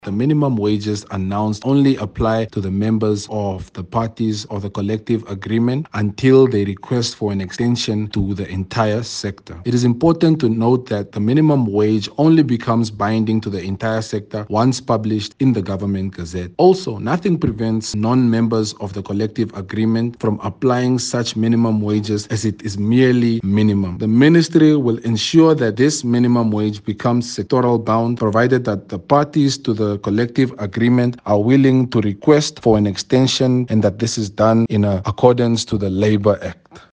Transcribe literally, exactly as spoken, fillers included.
The minimum wages announced only apply to the members of the parties or the collective agreement until they request for an extension to the entire sector. It is important to note that the minimum wage only becomes binding to the entire sector once published in the Government Gazette. Also, nothing prevents non-members of the collective agreement from applying such minimum wages, as it is merely minimum. The ministry will ensure that this minimum wage becomes sectoral bound, provided that the parties to the collective agreement are willing to request for an extension and that this is done in accordance to the Labour Act.